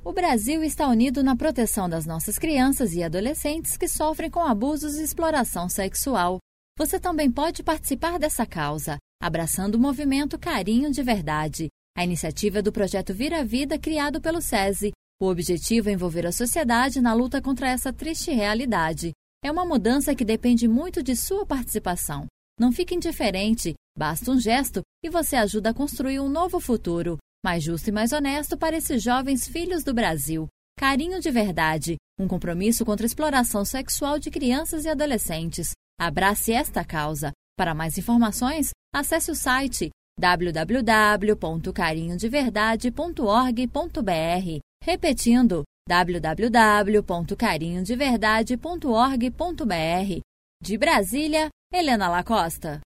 O Brasil está unido na proteção das nossas crianças e adolescentes que sofrem com abusos e exploração sexual. Você também pode participar dessa causa, abraçando o movimento Carinho de Verdade. A iniciativa é do projeto Vira Vida, criado pelo SESI. O objetivo é envolver a sociedade na luta contra essa triste realidade. É uma mudança que depende muito de sua participação. Não fique indiferente, basta um gesto e você ajuda a construir um novo futuro, mais justo e mais honesto para esses jovens filhos do Brasil. Carinho de Verdade, um compromisso contra a exploração sexual de crianças e adolescentes. Abrace esta causa. Para mais informações, acesse o site www.carinhodeverdade.org.br. Repetindo, www.carinhodeverdade.org.br. De Brasília, Helena Lacosta.